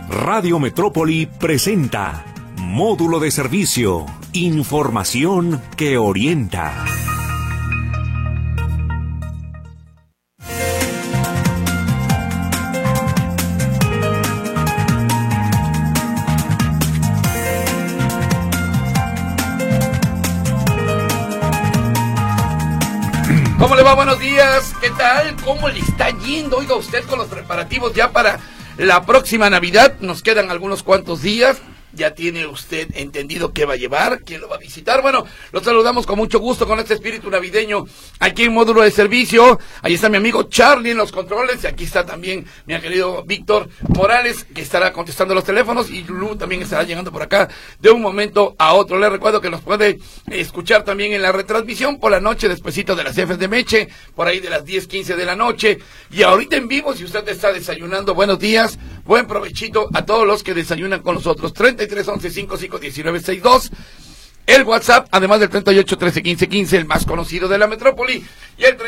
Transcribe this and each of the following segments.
Radio Metrópoli presenta Módulo de Servicio, información que orienta. ¿Cómo le va? Buenos días, ¿qué tal? ¿Cómo le está yendo? Oiga usted con los preparativos ya para la próxima Navidad. Nos quedan algunos cuantos días. Ya tiene usted entendido qué va a llevar, quién lo va a visitar. Bueno, los saludamos con mucho gusto con este espíritu navideño aquí en Módulo de Servicio. Ahí está mi amigo Charlie en los controles y aquí está también mi querido Víctor Morales, que estará contestando los teléfonos, y Lulu también estará llegando por acá de un momento a otro. Les recuerdo que nos puede escuchar también en la retransmisión por la noche, despuesito de las Fs de Meche, por ahí de las 10:15 de la noche, y ahorita en vivo. Si usted está desayunando, buenos días, buen provechito a todos los que desayunan con nosotros. 3311-551962, el WhatsApp, además del 3813-1515, el más conocido de la metrópoli, y el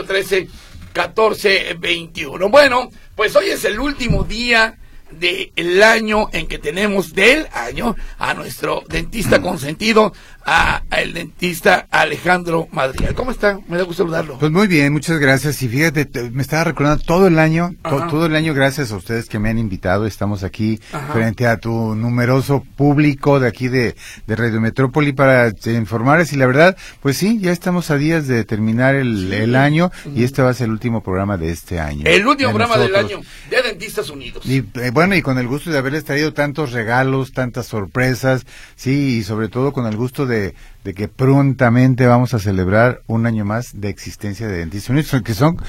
3813-1421. Bueno, pues hoy es el último día del año en que tenemos a nuestro dentista consentido, el dentista Alejandro Madrigal. ¿Cómo está? Me da gusto saludarlo. Pues muy bien, muchas gracias. Y fíjate, me estaba recordando todo el año, gracias a ustedes que me han invitado. Estamos aquí frente a tu numeroso público de aquí de Radio Metrópoli para informarles. Y la verdad, pues sí, ya estamos a días de terminar el año, y este va a ser el último programa de este año. El último programa del año de Dentistas Unidos. Y bueno, y con el gusto de haberles traído tantos regalos, tantas sorpresas, sí, y sobre todo con el gusto de que prontamente vamos a celebrar un año más de existencia de Dentistas Unidos, que son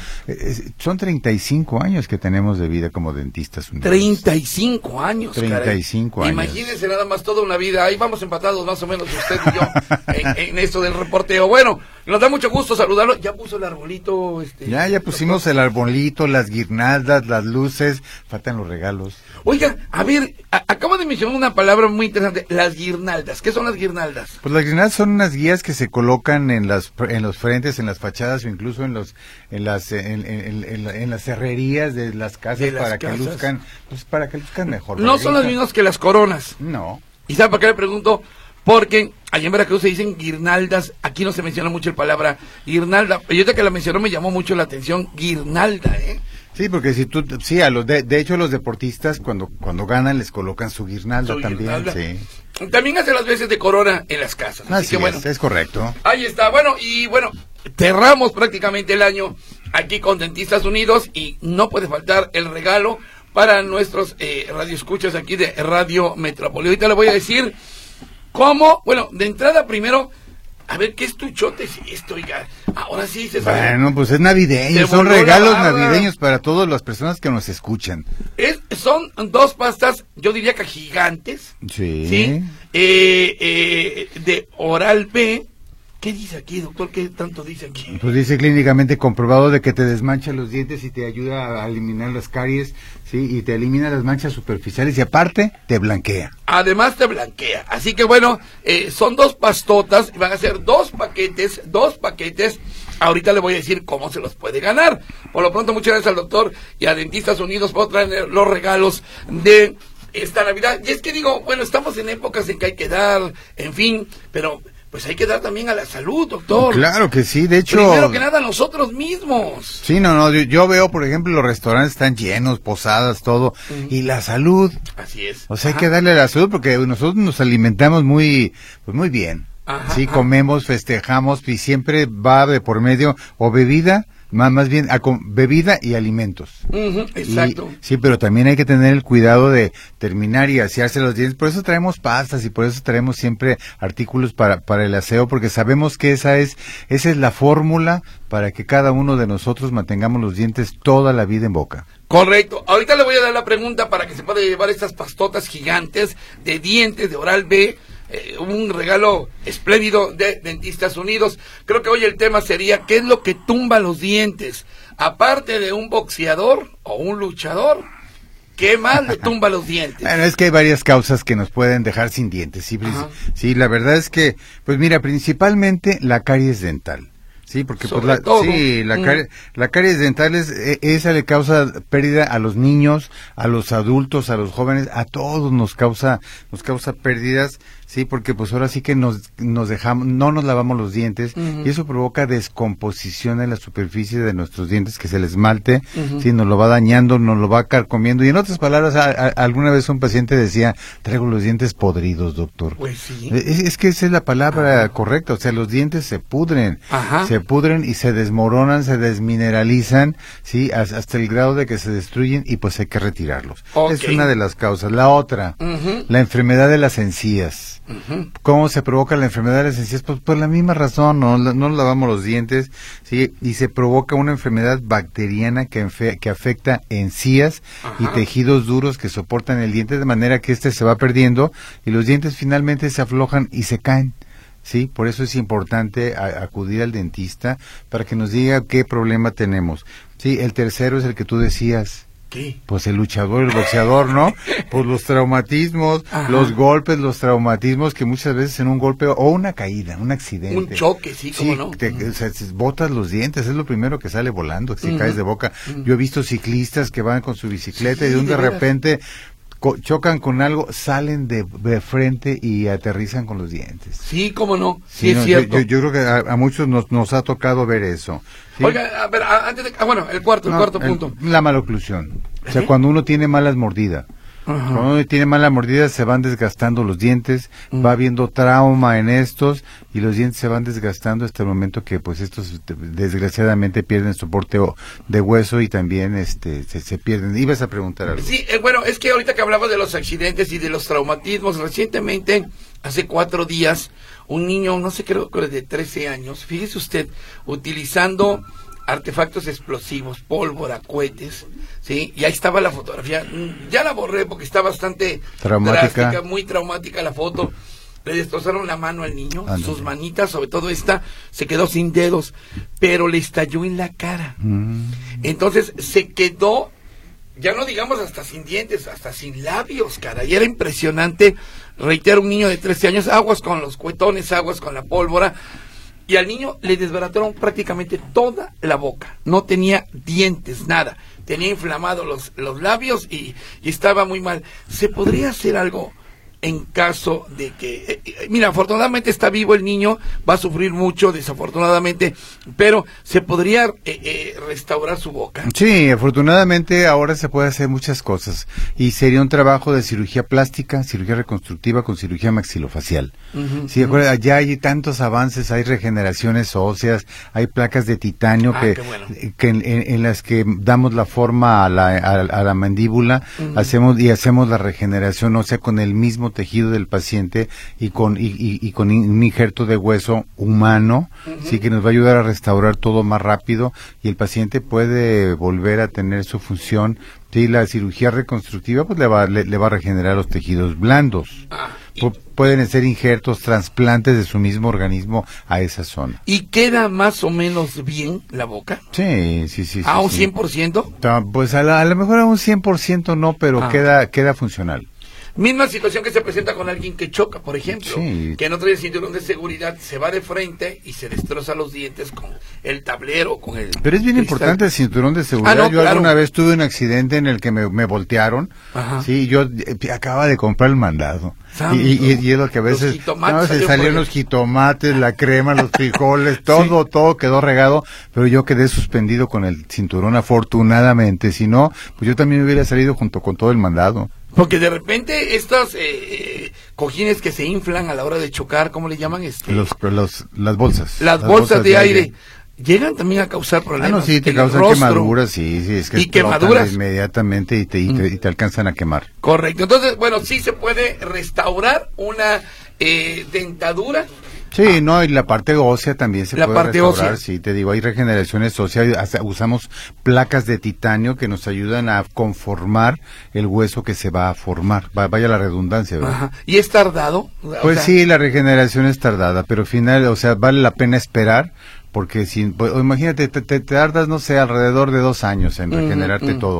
35 años que tenemos de vida como Dentistas Unidos. 35 años, 35 años. Imagínense nada más, toda una vida. Ahí vamos empatados más o menos usted y yo en esto del reporteo. Bueno, nos da mucho gusto saludarlo. Ya puso el arbolito. Ya pusimos el arbolito, las guirnaldas, las luces, faltan los regalos. Oiga, a ver, acabo de mencionar una palabra muy interesante, las guirnaldas. ¿Qué son las guirnaldas? Pues las guirnaldas son unas guías que se colocan en los frentes, en las fachadas, o incluso en las herrerías de las casas, que luzcan, pues para que luzcan mejor. No son las mismas que las coronas. No. ¿Y sabe por qué le pregunto? Porque allá en Veracruz se dicen guirnaldas, aquí no se menciona mucho la palabra guirnalda. Y ahorita que la mencionó me llamó mucho la atención, guirnalda, Sí, porque de hecho los deportistas cuando ganan les colocan su guirnalda también. Sí. También hace las veces de corona en las casas. Así que bueno, es correcto. Ahí está, bueno, cerramos prácticamente el año aquí con Dentistas Unidos, y no puede faltar el regalo para nuestros radioescuchas aquí de Radio Metrópoli. Ahorita le voy a decir cómo, de entrada primero, a ver, ¿qué estuchotes es esto, oiga? Ahora sí se sabe. Bueno, pues es navideño, son regalos navideños para todas las personas que nos escuchan. Son dos pastas, yo diría que gigantes. Sí. De Oral-B. ¿Qué dice aquí, doctor? ¿Qué tanto dice aquí? Pues dice clínicamente comprobado de que te desmancha los dientes y te ayuda a eliminar las caries, sí, y te elimina las manchas superficiales, y aparte te blanquea. Además te blanquea. Así que son dos pastotas, van a ser dos paquetes. Ahorita le voy a decir cómo se los puede ganar. Por lo pronto, muchas gracias al doctor y a Dentistas Unidos por traer los regalos de esta Navidad. Y es que estamos en épocas en que hay que dar, en fin, pero pues hay que dar también a la salud, doctor. Claro que sí, de hecho. Primero que nada, nosotros mismos. Sí, yo veo, por ejemplo, los restaurantes están llenos, posadas, todo, y la salud. Así es. O sea, hay que darle a la salud, porque nosotros nos alimentamos muy bien. Sí, comemos, festejamos, y siempre va de por medio o bebida, más bien bebida y alimentos. Exacto. Sí, pero también hay que tener el cuidado de terminar y asearse los dientes. Por eso traemos pastas y por eso traemos siempre artículos para el aseo, porque sabemos que esa es la fórmula para que cada uno de nosotros mantengamos los dientes toda la vida en boca. Correcto. Ahorita le voy a dar la pregunta para que se pueda llevar estas pastotas gigantes de dientes de Oral-B. Un regalo espléndido de Dentistas Unidos. Creo que hoy el tema sería ¿qué es lo que tumba los dientes? Aparte de un boxeador o un luchador, ¿qué más le tumba los dientes? Bueno, es que hay varias causas que nos pueden dejar sin dientes. Sí, la verdad es que, pues mira, principalmente la caries dental. Sí, porque pues la caries dental esa le causa pérdida a los niños, a los adultos, a los jóvenes, a todos nos causa pérdidas, sí, porque pues ahora sí que nos dejamos, no nos lavamos los dientes, y eso provoca descomposición en la superficie de nuestros dientes, que se les esmalte, sí, nos lo va dañando, nos lo va carcomiendo, y en otras palabras, alguna vez un paciente decía, traigo los dientes podridos, doctor. Pues sí. Es que esa es la palabra correcta, o sea, los dientes se pudren, y se desmoronan, se desmineralizan, sí, hasta el grado de que se destruyen, y pues hay que retirarlos. Es una de las causas. La otra, la enfermedad de las encías. ¿Cómo se provoca la enfermedad de las encías? Pues por la misma razón, no lavamos los dientes, sí, y se provoca una enfermedad bacteriana que afecta encías y tejidos duros que soportan el diente, de manera que se va perdiendo y los dientes finalmente se aflojan y se caen. Sí, por eso es importante acudir al dentista para que nos diga qué problema tenemos. Sí, el tercero es el que tú decías. ¿Qué? Pues el luchador, el boxeador, ¿no? Pues los traumatismos, los golpes, los traumatismos que muchas veces en un golpe o una caída, un accidente. Un choque, sí, ¿cómo no? O sea, botas los dientes, es lo primero que sale volando, si caes de boca. Yo he visto ciclistas que van con su bicicleta y de repente chocan con algo, salen de frente y aterrizan con los dientes. Sí, cómo no, sí, es cierto. Yo creo que a muchos nos ha tocado ver eso. ¿Sí? Oiga, a ver, antes de... el cuarto punto. La maloclusión. O sea, cuando uno tiene malas mordidas. Cuando uno tiene mala mordida se van desgastando los dientes, va habiendo trauma en estos y los dientes se van desgastando hasta el momento que pues estos desgraciadamente pierden soporte de hueso y también se pierden. ¿Ibas a preguntar algo? Sí, bueno, es que ahorita que hablaba de los accidentes y de los traumatismos, recientemente, hace 4 días, un niño, no sé, creo que de 13 años, fíjese usted, utilizando artefactos explosivos, pólvora, cohetes, sí, y ahí estaba la fotografía, ya la borré porque está bastante drástica, muy traumática la foto. Le destrozaron la mano al niño, sus manitas, sobre todo esta, se quedó sin dedos, pero le estalló en la cara. Entonces se quedó, ya no digamos hasta sin dientes, hasta sin labios, cara, y era impresionante. Reitero, un niño de 13 años, aguas con los cuetones, aguas con la pólvora. Y al niño le desbarataron prácticamente toda la boca. No tenía dientes, nada. Tenía inflamados los labios y estaba muy mal. ¿Se podría hacer algo en caso de que... mira, afortunadamente está vivo el niño, va a sufrir mucho, desafortunadamente, pero ¿se podría restaurar su boca? Sí, afortunadamente ahora se puede hacer muchas cosas y sería un trabajo de cirugía plástica, cirugía reconstructiva con cirugía maxilofacial. Sí, ya hay tantos avances, hay regeneraciones óseas, hay placas de titanio que en las que damos la forma a la mandíbula, hacemos la regeneración ósea con el mismo tejido del paciente y con un injerto de hueso humano, sí, que nos va a ayudar a restaurar todo más rápido y el paciente puede volver a tener su función. Sí, la cirugía reconstructiva pues le va a regenerar los tejidos blandos. Pueden ser injertos, trasplantes de su mismo organismo a esa zona. ¿Y queda más o menos bien la boca? Sí. ¿A un 100%? Pues a lo mejor a un 100% no, pero queda funcional. Misma situación que se presenta con alguien que choca, por ejemplo, que no trae el cinturón de seguridad, se va de frente y se destroza los dientes con el tablero, con el... Pero es bien importante el cinturón de seguridad. Yo alguna vez tuve un accidente en el que me voltearon, sí, yo acababa de comprar el mandado. Y es lo que a veces se salieron los jitomates, la crema, los frijoles, todo quedó regado, pero yo quedé suspendido con el cinturón afortunadamente, si no, pues yo también me hubiera salido junto con todo el mandado. Porque de repente estos cojines que se inflan a la hora de chocar, ¿cómo le llaman? Las bolsas. Las bolsas de aire. Llegan también a causar problemas. Sí, te causan quemaduras, sí, es que quemaduras inmediatamente y te alcanzan a quemar. Correcto. Entonces, bueno, sí se puede restaurar una dentadura. Sí, y la parte ósea también se puede restaurar, sí, te digo, hay regeneraciones óseas, usamos placas de titanio que nos ayudan a conformar el hueso que se va a formar, vaya la redundancia, ¿verdad? ¿Y es tardado? Pues sí, la regeneración es tardada, pero al final, vale la pena esperar, porque imagínate, te tardas, no sé, alrededor de 2 años en regenerarte todo,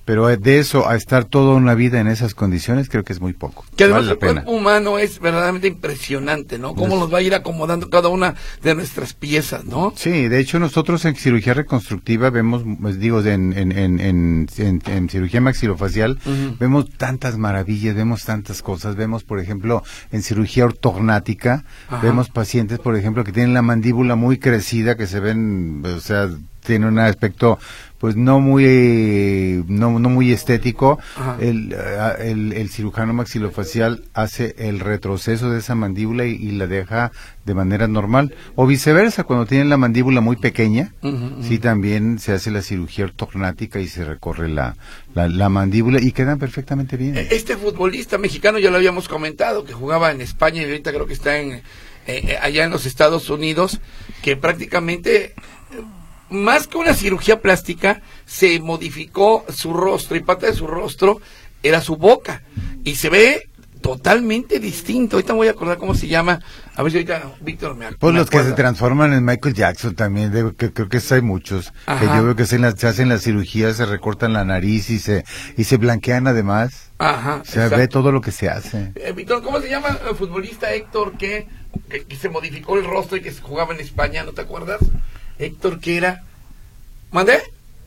pero de eso a estar toda una vida en esas condiciones creo que es muy poco. Que además el cuerpo humano es verdaderamente impresionante, ¿no? Cómo nos va a ir acomodando cada una de nuestras piezas, ¿no? Sí, de hecho nosotros en cirugía reconstructiva vemos, pues digo, en cirugía maxilofacial, vemos tantas maravillas, vemos tantas cosas, vemos por ejemplo en cirugía ortognática, vemos pacientes por ejemplo que tienen la mandíbula muy crecida, que se ven, o sea, tiene un aspecto pues no muy estético. El cirujano maxilofacial hace el retroceso de esa mandíbula y la deja de manera normal, o viceversa, cuando tienen la mandíbula muy pequeña, sí también se hace la cirugía ortognática y se recorre la mandíbula y quedan perfectamente bien. Este futbolista mexicano ya lo habíamos comentado, que jugaba en España y ahorita creo que está allá en los Estados Unidos, que prácticamente más que una cirugía plástica, se modificó su rostro, y parte de su rostro era su boca, y se ve totalmente distinto. Ahorita me voy a acordar cómo se llama, a ver si ahorita Víctor me acuerda. Pues los que se transforman en Michael Jackson también, creo que hay muchos, que yo veo que se hacen las cirugías, se recortan la nariz y se blanquean además. Se ve todo lo que se hace. Víctor, ¿cómo se llama el futbolista Héctor que se modificó el rostro y que jugaba en España, no te acuerdas? Héctor, ¿qué era? ¿Mandé?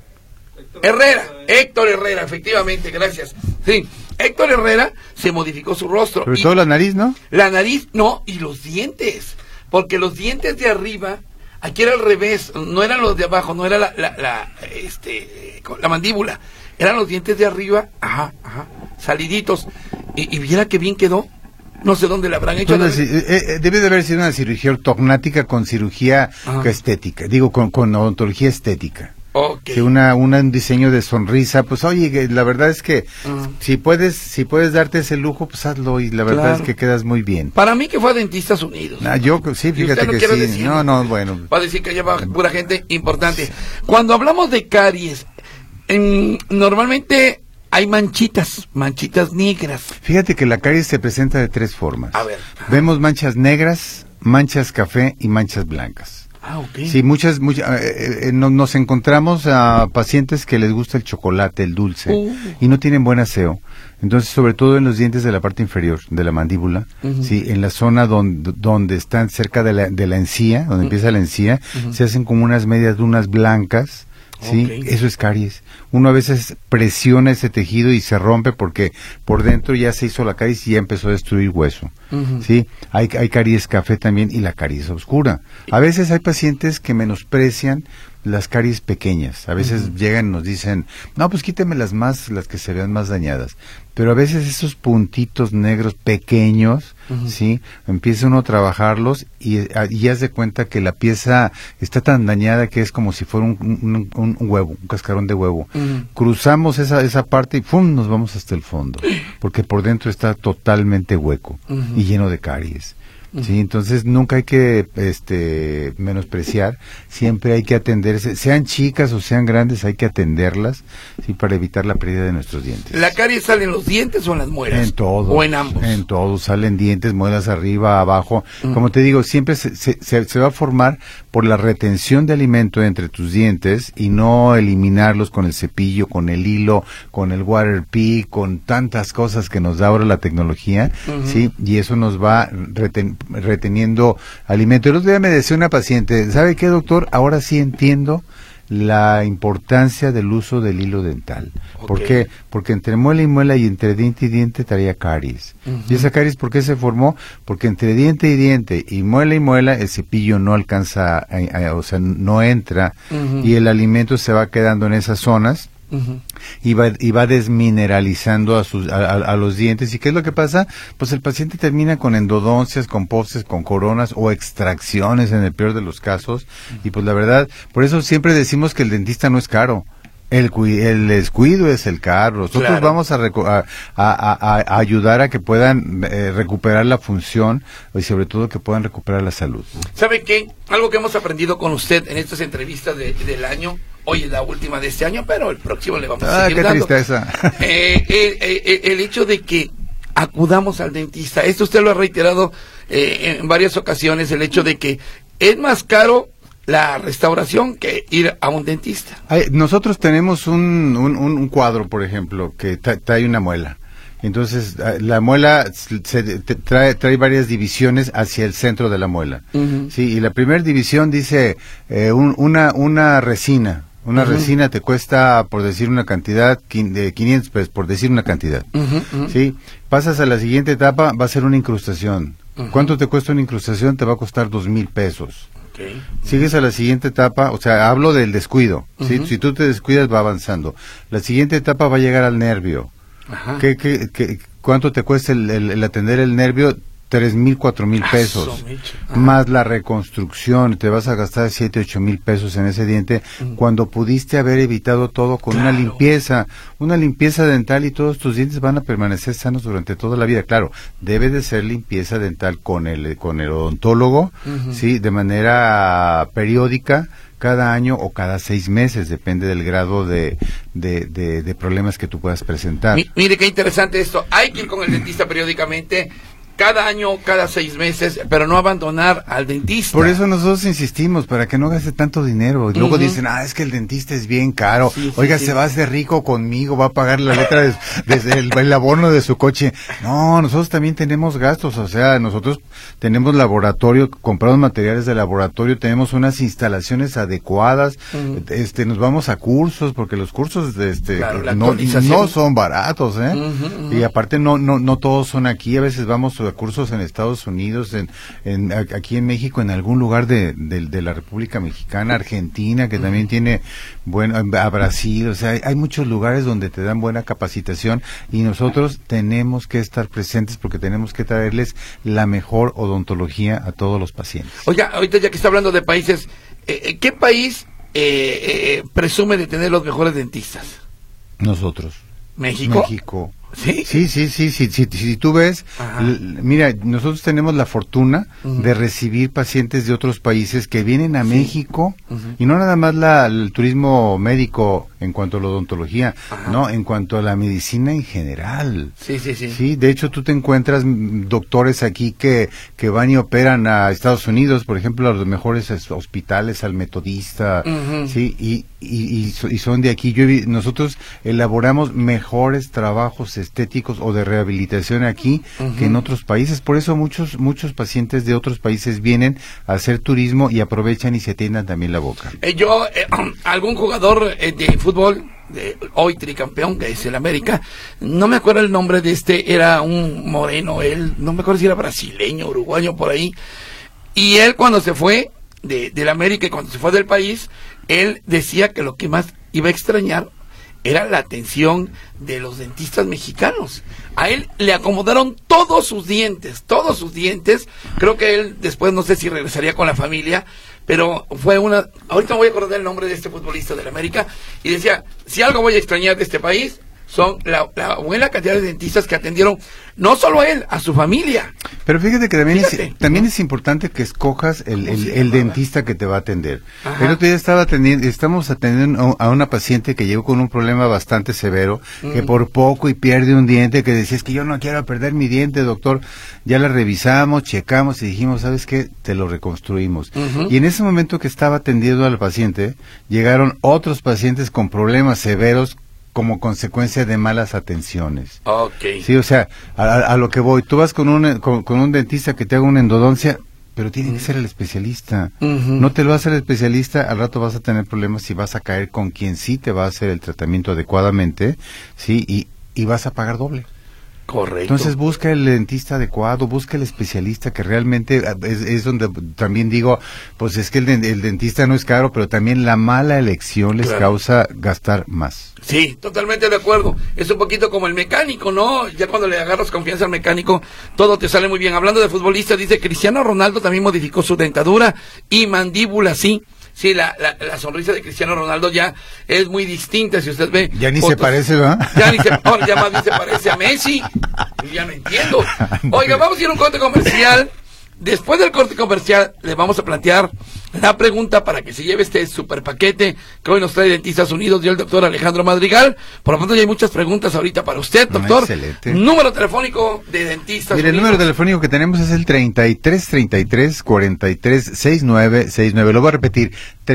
Héctor Herrera, efectivamente, gracias. Sí, Héctor Herrera se modificó su rostro. Sobre todo la nariz, ¿no? La nariz, no, y los dientes. Porque los dientes de arriba, aquí era al revés, no eran los de abajo, no era la mandíbula. Eran los dientes de arriba, saliditos. Y viera qué bien quedó. No sé dónde la habrán hecho. Debe de haber sido una cirugía ortognática con cirugía estética, digo, con odontología estética. Okay. Que un diseño de sonrisa, pues oye, la verdad es que si puedes darte ese lujo, pues hazlo, y la verdad es que quedas muy bien. Para mí que fue a Dentistas Unidos. Yo sí, fíjate que sí. Decir, bueno. Va a decir que lleva pura gente importante. Cuando hablamos de caries, normalmente hay manchitas negras. Fíjate que la caries se presenta de tres formas. A ver. Vemos manchas negras, manchas café y manchas blancas. Okay. Sí, nos encontramos a pacientes que les gusta el chocolate, el dulce, y no tienen buen aseo. Entonces, sobre todo en los dientes de la parte inferior de la mandíbula, sí, en la zona donde están cerca de la encía, donde empieza la encía, se hacen como unas medias lunas blancas. Sí, eso es caries. Uno a veces presiona ese tejido y se rompe porque por dentro ya se hizo la caries y ya empezó a destruir hueso. Sí, hay caries café también y la caries oscura. A veces hay pacientes que menosprecian las caries pequeñas. A veces llegan y nos dicen, no, pues quíteme las que se vean más dañadas. Pero a veces esos puntitos negros pequeños, sí, empieza uno a trabajarlos y haz de cuenta que la pieza está tan dañada que es como si fuera un huevo, un cascarón de huevo. Cruzamos esa parte y ¡pum!, nos vamos hasta el fondo, porque por dentro está totalmente hueco y lleno de caries. Sí, entonces nunca hay que menospreciar, siempre hay que atenderse, sean chicas o sean grandes, hay que atenderlas, sí, para evitar la pérdida de nuestros dientes. ¿La caries sale en los dientes o en las muelas? En todo. ¿O en ambos? En todo, salen dientes, muelas arriba, abajo. Como te digo, siempre se va a formar por la retención de alimento entre tus dientes y no eliminarlos con el cepillo, con el hilo, con el water pick, con tantas cosas que nos da ahora la tecnología, sí, y eso nos va reteniendo alimento. El otro día me decía una paciente, ¿sabe qué, doctor? Ahora sí entiendo la importancia del uso del hilo dental. ¿Por qué? Porque entre muela y muela y entre diente y diente traía caries. ¿Y esa caries por qué se formó? Porque entre diente y diente y muela el cepillo no alcanza, o sea, no entra, y el alimento se va quedando en esas zonas. Y va desmineralizando a los dientes. ¿Y qué es lo que pasa? Pues el paciente termina con endodoncias, con postes, con coronas o extracciones en el peor de los casos. Y pues la verdad, por eso siempre decimos que el dentista no es caro. El descuido es el caro. Nosotros vamos a ayudar a que puedan recuperar la función y sobre todo que puedan recuperar la salud. ¿Sabe qué? Algo que hemos aprendido con usted en estas entrevistas del año. Hoy es la última de este año, pero el próximo le vamos a seguir dando. ¡Qué tristeza! El hecho de que acudamos al dentista, esto usted lo ha reiterado en varias ocasiones, el hecho de que es más caro la restauración que ir a un dentista. Nosotros tenemos un cuadro, por ejemplo, que trae una muela. Entonces, la muela trae varias divisiones hacia el centro de la muela. Sí, y la primera división dice una resina. Una resina te cuesta, por decir una cantidad, de 500 pesos, por decir una cantidad. ¿Sí? Pasas a la siguiente etapa, va a ser una incrustación. ¿Cuánto te cuesta una incrustación? Te va a costar 2,000 pesos. Okay. Sigues a la siguiente etapa, o sea, hablo del descuido. ¿Sí? Si tú te descuidas, va avanzando. La siguiente etapa va a llegar al nervio. Ajá. ¿Cuánto te cuesta el atender el nervio? 3,000, 4,000 pesos, más la reconstrucción, te vas a gastar 7, 8,000 pesos en ese diente, cuando pudiste haber evitado todo con una limpieza dental, y todos tus dientes van a permanecer sanos durante toda la vida. Claro, debe de ser limpieza dental con el odontólogo, sí, de manera periódica, cada año o cada 6 meses, depende del grado de problemas que tú puedas presentar. Mire qué interesante esto, hay que ir con el dentista periódicamente, cada año, cada 6 meses, pero no abandonar al dentista. Por eso nosotros insistimos, para que no gaste tanto dinero. Y luego dicen, es que el dentista es bien caro. Oiga, se va a hacer rico conmigo, va a pagar la letra el abono de su coche. No, nosotros también tenemos gastos, o sea, nosotros tenemos laboratorio, compramos materiales de laboratorio, tenemos unas instalaciones adecuadas, nos vamos a cursos, porque los cursos no son baratos, y aparte no todos son aquí, a veces vamos a cursos en Estados Unidos, aquí en México, en algún lugar de la República Mexicana, Argentina, que también tiene a Brasil, o sea, hay muchos lugares donde te dan buena capacitación, y nosotros tenemos que estar presentes porque tenemos que traerles la mejor odontología a todos los pacientes. Oiga, ahorita ya que está hablando de países, ¿qué país presume de tener los mejores dentistas? Nosotros. ¿México? ¿Sí? Sí. Si tú ves, mira, nosotros tenemos la fortuna de recibir pacientes de otros países que vienen a México, y no nada más el turismo médico en cuanto a la odontología, no, en cuanto a la medicina en general. Sí, de hecho tú te encuentras doctores aquí que van y operan a Estados Unidos, por ejemplo, a los mejores hospitales, al Metodista, sí, y son de aquí. Nosotros elaboramos mejores trabajos estéticos o de rehabilitación aquí que en otros países. Por eso muchos pacientes de otros países vienen a hacer turismo y aprovechan y se atiendan también la boca. Algún jugador de fútbol, hoy tricampeón, que es el América, no me acuerdo el nombre de era un moreno, él, no me acuerdo si era brasileño, uruguayo, por ahí, y él cuando se fue del América y cuando se fue del país, él decía que lo que más iba a extrañar era la atención de los dentistas mexicanos. A él le acomodaron todos sus dientes. Creo que él después no sé si regresaría con la familia, pero ahorita me voy a acordar el nombre de este futbolista del América, y decía, si algo voy a extrañar de este país, son la buena cantidad de dentistas que atendieron no solo a él, a su familia. Pero fíjate que también es importante que escojas el dentista que te va a atender. El otro día estamos atendiendo a una paciente que llegó con un problema bastante severo, que por poco y pierde un diente, que decía, es que yo no quiero perder mi diente, doctor. Ya la revisamos, checamos y dijimos, ¿sabes qué? Te lo reconstruimos. Y en ese momento que estaba atendiendo al paciente, llegaron otros pacientes con problemas severos como consecuencia de malas atenciones. Okay. Sí, o sea, a lo que voy, tú vas con un dentista que te haga una endodoncia, pero tiene que ser el especialista. No te lo hace el especialista, al rato vas a tener problemas y vas a caer con quien sí te va a hacer el tratamiento adecuadamente, sí, y vas a pagar doble. Correcto. Entonces busca el dentista adecuado, busca el especialista, que realmente es donde también digo, pues es que el dentista no es caro, pero también la mala elección les causa gastar más. Sí, totalmente de acuerdo. Es un poquito como el mecánico, ¿no? Ya cuando le agarras confianza al mecánico, todo te sale muy bien. Hablando de futbolistas, dice Cristiano Ronaldo también modificó su dentadura y mandíbula, sí. Sí, la sonrisa de Cristiano Ronaldo ya es muy distinta, si usted ve. Ya ni fotos, se parece, ¿verdad? Ya más bien se parece a Messi. Ya no entiendo. Oiga, vamos a ir a un corte comercial. Después del corte comercial, le vamos a plantear la pregunta para que se lleve este super paquete que hoy nos trae Dentistas Unidos y el doctor Alejandro Madrigal. Por lo tanto, ya hay muchas preguntas ahorita para usted, doctor. Excelente. Número telefónico de Dentistas Unidos. El número telefónico que tenemos es el 3333-436969. Lo voy a repetir,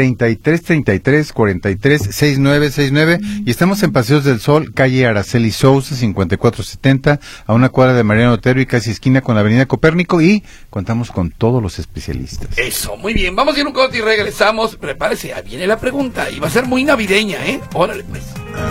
3333-436969. Y estamos en Paseos del Sol, calle Araceli Sousa, 5470, a una cuadra de Mariano Otero y casi esquina con la avenida Copérnico, y contamos con todos los especialistas. Eso, muy bien. Vamos a ir un corte y regresamos. Prepárese, ya viene la pregunta y va a ser muy navideña, ¿eh? Órale, pues.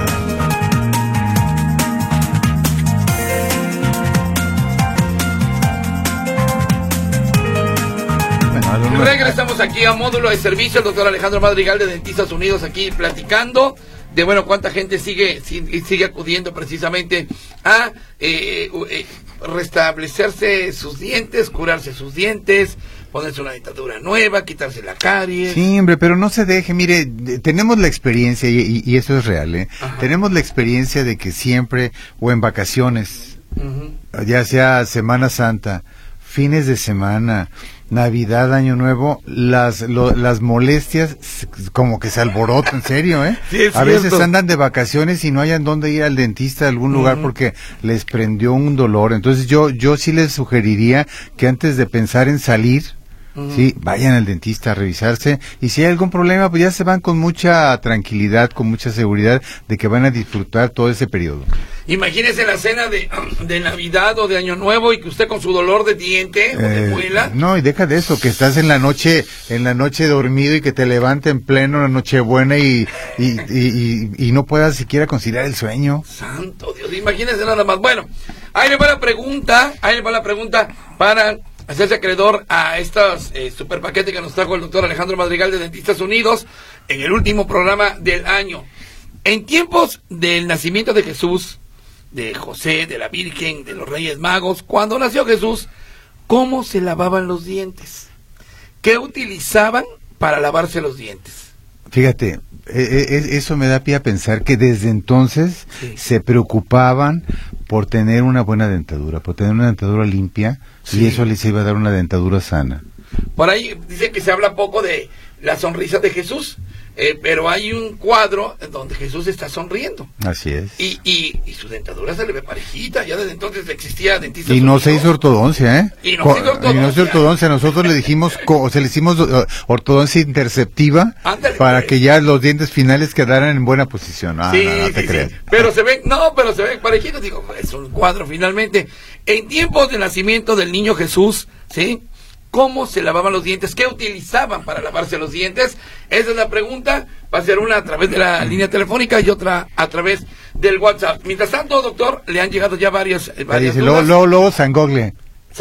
Regresamos aquí a Módulo de Servicio, el doctor Alejandro Madrigal de Dentistas Unidos, aquí platicando de, bueno, cuánta gente sigue acudiendo precisamente a restablecerse sus dientes, curarse sus dientes, ponerse una dentadura nueva, quitarse la caries. Sí, hombre, pero no se deje, mire, tenemos la experiencia, y eso es real, ¿eh? Tenemos la experiencia de que siempre, o en vacaciones, ya sea Semana Santa, fines de semana, Navidad, Año Nuevo, las molestias como que se alborotan, en serio, ¿eh? Sí, es a cierto. veces andan de vacaciones y no hayan dónde ir al dentista a algún lugar porque les prendió un dolor. Entonces yo sí les sugeriría que antes de pensar en salir, sí, vayan al dentista a revisarse, y si hay algún problema, pues ya se van con mucha tranquilidad, con mucha seguridad de que van a disfrutar todo ese periodo. Imagínese la cena de Navidad o de Año Nuevo y que usted con su dolor de diente o de muela. No, y deja de eso, que estás en la noche dormido y que te levante en pleno la Nochebuena y no puedas siquiera conciliar el sueño. Santo Dios, imagínese nada más. Bueno, ahí le va la pregunta para hacerse acreedor a estos super paquete que nos trajo el doctor Alejandro Madrigal de Dentistas Unidos en el último programa del año. En tiempos del nacimiento de Jesús, de José, de la Virgen, de los Reyes Magos, cuando nació Jesús, ¿cómo se lavaban los dientes? ¿Qué utilizaban para lavarse los dientes? Fíjate, eso me da pie a pensar que desde entonces se preocupaban por tener una buena dentadura, por tener una dentadura limpia, y eso les iba a dar una dentadura sana. Por ahí dice que se habla poco de la sonrisa de Jesús, pero hay un cuadro donde Jesús está sonriendo. Así es. Y su dentadura se le ve parejita, ya desde entonces existía dentista. Y no se hizo ortodoncia, ¿eh? Y no se hizo ortodoncia. Nosotros le dijimos, le hicimos ortodoncia interceptiva. Ándale, para que ya los dientes finales quedaran en buena posición. No te creas. Sí. Pero se ven parejitos, digo, es un cuadro finalmente. En tiempos del nacimiento del niño Jesús, ¿sí? ¿Cómo se lavaban los dientes? ¿Qué utilizaban para lavarse los dientes? Esa es la pregunta. Va a ser una a través de la línea telefónica y otra a través del WhatsApp. Mientras tanto, doctor, le han llegado ya varias dice, dudas. luego San Google.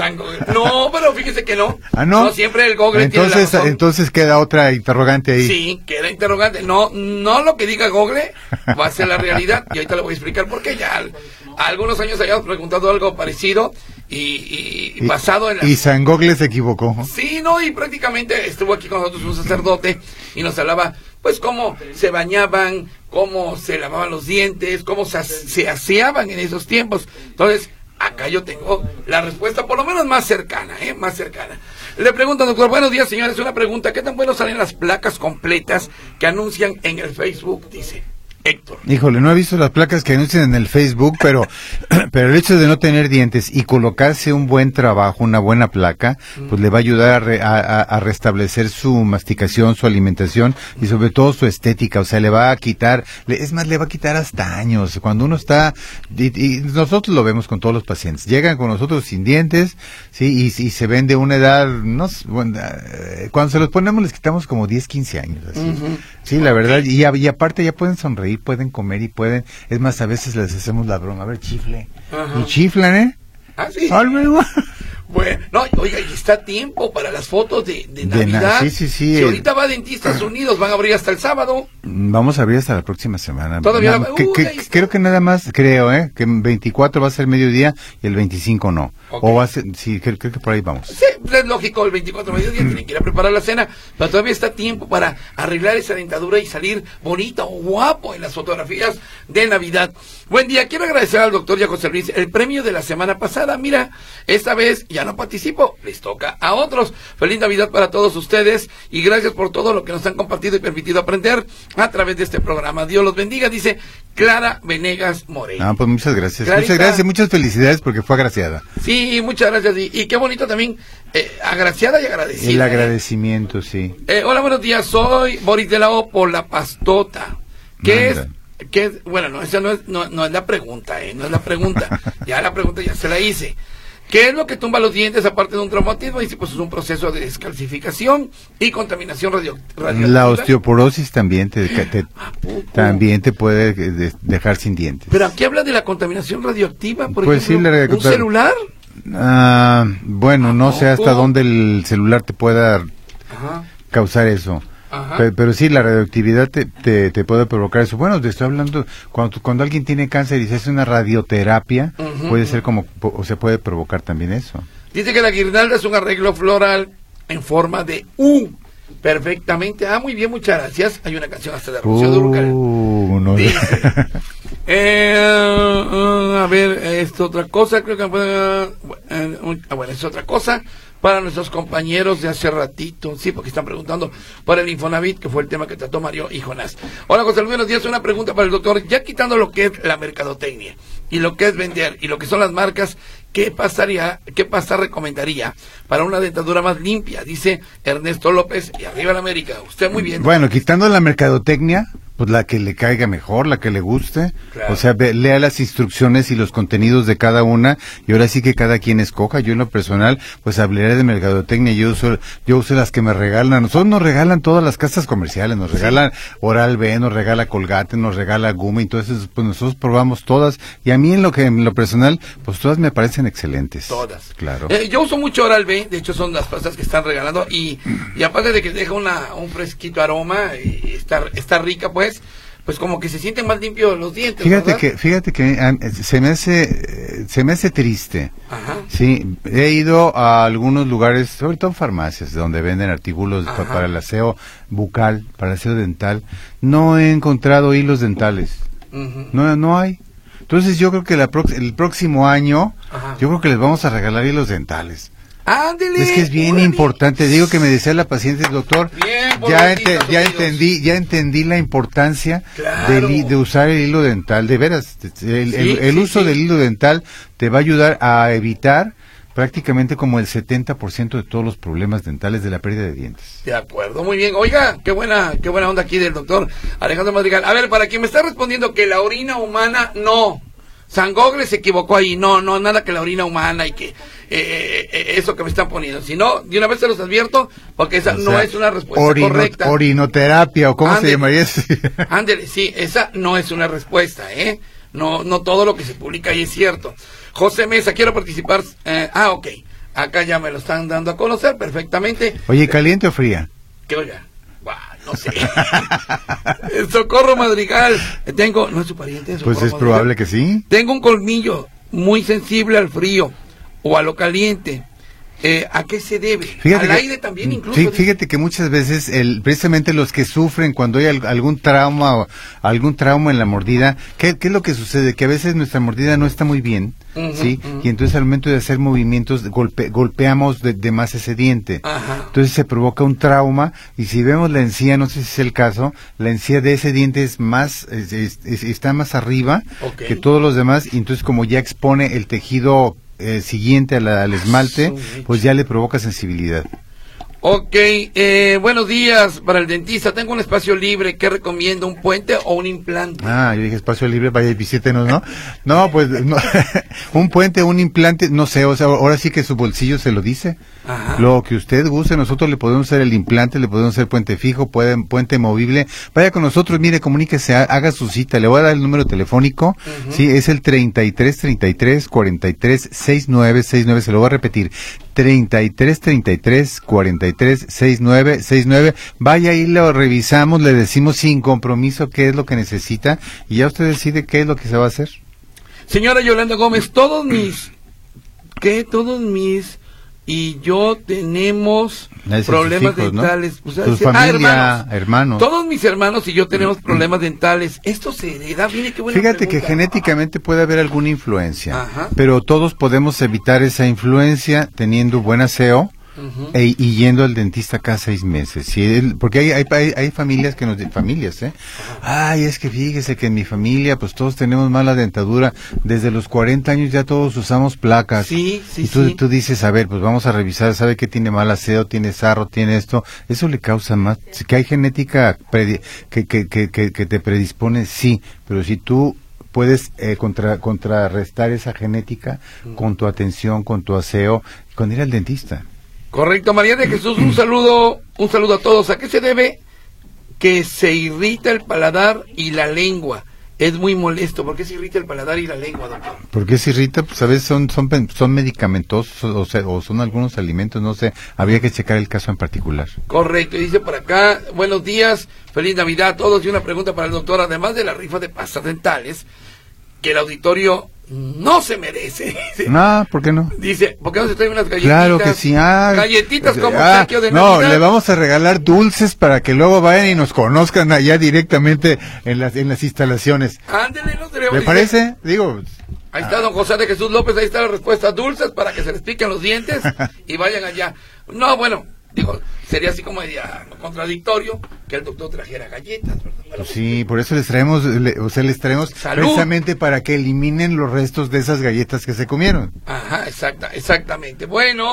No, pero fíjese que no. ¿No? No, siempre el Google tiene la razón. Entonces queda otra interrogante ahí. Sí, queda interrogante. No lo que diga Google va a ser la realidad. Y ahorita le voy a explicar por qué. Ya algunos años habíamos preguntado algo parecido y basado en la... Y San Google se equivocó. Sí, no, y prácticamente estuvo aquí con nosotros un sacerdote y nos hablaba, pues, cómo se bañaban, cómo se lavaban los dientes, cómo se aseaban en esos tiempos. Entonces, acá yo tengo la respuesta, por lo menos más cercana, más cercana. Le pregunto, doctor, buenos días, señores, una pregunta, ¿qué tan bueno salen las placas completas que anuncian en el Facebook? Dice Héctor. Híjole, no he visto las placas que anuncian en el Facebook, pero el hecho de no tener dientes y colocarse un buen trabajo, una buena placa, pues le va a ayudar a restablecer su masticación, su alimentación y sobre todo su estética. O sea, le va a quitar, le va a quitar hasta años. Cuando uno está, y nosotros lo vemos con todos los pacientes, llegan con nosotros sin dientes, sí, y se ven de una edad, cuando se los ponemos les quitamos como 10, 15 años, así. Sí, la verdad, y aparte ya pueden sonreír, pueden comer y pueden, es más, a veces les hacemos la broma, a ver, chifle. Y chiflan, ¿eh? Ah, sí. Bueno, no, oiga, y está a tiempo para las fotos de Navidad. Sí. Si ahorita va a Dentistas Unidos, van a abrir hasta el sábado. Vamos a abrir hasta la próxima semana. Todavía creo que nada más, que el 24 va a ser mediodía y el 25 no. Okay. O va a ser, sí, creo que por ahí vamos. Sí, es lógico, el 24 mediodía tienen que ir a preparar la cena, pero todavía está a tiempo para arreglar esa dentadura y salir bonito o guapo en las fotografías de Navidad. Buen día, quiero agradecer al doctor José Luis el premio de la semana pasada. Mira, esta vez, y ya no participo, les toca a otros. Feliz Navidad para todos ustedes y gracias por todo lo que nos han compartido y permitido aprender a través de este programa. Dios los bendiga, dice Clara Venegas Moreno. Pues muchas gracias. Clarita, muchas gracias, muchas felicidades porque fue agraciada. Sí, muchas gracias. Y qué bonito también, agraciada y agradecida. El agradecimiento, sí. Hola, buenos días, soy Boris de la O por la Pastota. ¿Qué es? Bueno, no, esa no es la pregunta, no es la pregunta. Ya la pregunta ya se la hice. ¿Qué es lo que tumba los dientes aparte de un traumatismo? Dice, pues es un proceso de descalcificación y contaminación radioactiva. La osteoporosis también te puede dejar sin dientes. Pero aquí habla de la contaminación radioactiva, por pues ejemplo, sí, ¿un celular? Bueno, no sé hasta dónde el celular te pueda causar eso. Pero sí, la radioactividad te puede provocar eso. Bueno, te estoy hablando, cuando alguien tiene cáncer y se hace una radioterapia, puede ser o se puede provocar también eso. Dice que la guirnalda es un arreglo floral en forma de U. Perfectamente. Muy bien, muchas gracias. Hay una canción hasta de Rocío Dúrcal. No. Dice, a ver, esto otra cosa, creo que bueno, es otra cosa. Para nuestros compañeros de hace ratito, sí, porque están preguntando por el Infonavit, que fue el tema que trató Mario y Jonás. Hola, José Luis, buenos días. Una pregunta para el doctor. Ya quitando lo que es la mercadotecnia y lo que es vender y lo que son las marcas, ¿qué pasta recomendaría para una dentadura más limpia? Dice Ernesto López, y arriba la América. Usted muy bien. Bueno, quitando la mercadotecnia, pues la que le caiga mejor, la que le guste. Claro. O sea, lea las instrucciones y los contenidos de cada una, y ahora sí que cada quien escoja. Yo en lo personal, pues hablaré de mercadotecnia. Yo uso las que me regalan. Nosotros nos regalan todas las casas comerciales, nos regalan Oral-B, nos regala Colgate, nos regala Guma, entonces pues nosotros probamos todas, y a mí en lo personal, pues todas me parecen excelentes. Todas. Claro. Yo uso mucho Oral-B, de hecho son las pastas que están regalando, y aparte de que deja un fresquito aroma, y está rica, pues como que se sienten más limpios los dientes. Fíjate que se me hace triste. Sí, he ido a algunos lugares, sobre todo farmacias, donde venden artículos para el aseo bucal, para el aseo dental. No he encontrado hilos dentales. No hay. Entonces yo creo que el próximo año, yo creo que les vamos a regalar hilos dentales. ¡Ándele! Es que es bien importante. Digo que me decía la paciente, doctor, ya entendí la importancia de usar el hilo dental. De veras, el uso del hilo dental te va a ayudar a evitar prácticamente como el 70% de todos los problemas dentales de la pérdida de dientes. De acuerdo, muy bien. Oiga, qué buena onda aquí del doctor Alejandro Madrigal. A ver, para quien me está respondiendo que la orina humana no. San Gogle se equivocó ahí, no, nada que la orina humana y que eso que me están poniendo, sino de una vez se los advierto, porque esa no es una respuesta correcta. Orinoterapia, o cómo se llamaría eso. Ándele, sí, esa no es una respuesta, no todo lo que se publica ahí es cierto. José Mesa, quiero participar, ok, acá ya me lo están dando a conocer perfectamente. Oye, ¿caliente o fría? Que oiga, no sé. Socorro Madrigal, no es su pariente. Pues es Madrigal. Probable que sí. Tengo un colmillo muy sensible al frío o a lo caliente. ¿A qué se debe? ¿Al aire también incluso? Sí, fíjate que muchas veces precisamente los que sufren cuando hay algún trauma en la mordida, ¿qué es lo que sucede? Que a veces nuestra mordida no está muy bien, ¿sí? Y entonces al momento de hacer movimientos golpeamos de más ese diente. Entonces se provoca un trauma, y si vemos la encía, no sé si es el caso, la encía de ese diente es más está más arriba que todos los demás, y entonces como ya expone el tejido siguiente al esmalte, pues ya le provoca sensibilidad. Ok, buenos días para el dentista. Tengo un espacio libre. ¿Qué recomiendo? ¿Un puente o un implante? Yo dije espacio libre, vaya y visítenos, ¿no? No, pues no, un puente o un implante, no sé, o sea, ahora sí que su bolsillo se lo dice. Lo que usted guste, nosotros le podemos hacer el implante, le podemos hacer puente fijo, puente movible. Vaya con nosotros, mire, comuníquese, haga su cita. Le voy a dar el número telefónico, sí, es el 33 43 69 69, se lo voy a repetir. 33 43 69. Vaya y lo revisamos, le decimos sin compromiso qué es lo que necesita, y ya usted decide qué es lo que se va a hacer. Señora Yolanda Gómez, todos mis y yo tenemos problemas dentales. ¿No? Tu familia, hermanos. Todos mis hermanos y yo tenemos problemas dentales. ¿Esto se hereda? Mire qué buena Fíjate pregunta. Que genéticamente puede haber alguna influencia, Ajá. pero todos podemos evitar esa influencia teniendo buen aseo. Y yendo al dentista cada 6 meses, porque hay familias que ay, es que fíjese que en mi familia pues todos tenemos mala dentadura, desde los 40 años ya todos usamos placas, y tú dices, a ver, pues vamos a revisar, sabe que tiene mal aseo, tiene sarro, tiene esto, eso le causa más, que hay genética que te predispone, sí, pero si tú puedes contrarrestar esa genética con tu atención, con tu aseo, con ir al dentista. Correcto, María de Jesús, un saludo a todos. ¿A qué se debe que se irrita el paladar y la lengua? Es muy molesto. ¿Por qué se irrita el paladar y la lengua, doctor? ¿Por qué se irrita? Pues a veces son medicamentos o son algunos alimentos, no sé. Habría que checar el caso en particular. Correcto, y dice por acá, buenos días, feliz Navidad a todos. Y una pregunta para el doctor, además de la rifa de pastas dentales, que el auditorio no se merece. No, ¿por qué no? Dice, ¿por qué no se traen unas galletitas? Claro que sí. Galletitas como obsequio de Navidad. No, le vamos a regalar dulces para que luego vayan y nos conozcan allá directamente en las instalaciones. Ándele, no tenemos. ¿Le parece? Digo. Ahí está don José de Jesús López, ahí está la respuesta, dulces para que se les piquen los dientes y vayan allá. No, bueno, digo, sería así como contradictorio que el doctor trajera galletas, ¿verdad? Bueno, sí, por eso les traemos ¡salud! Precisamente para que eliminen los restos de esas galletas que se comieron. Ajá, exactamente. Bueno,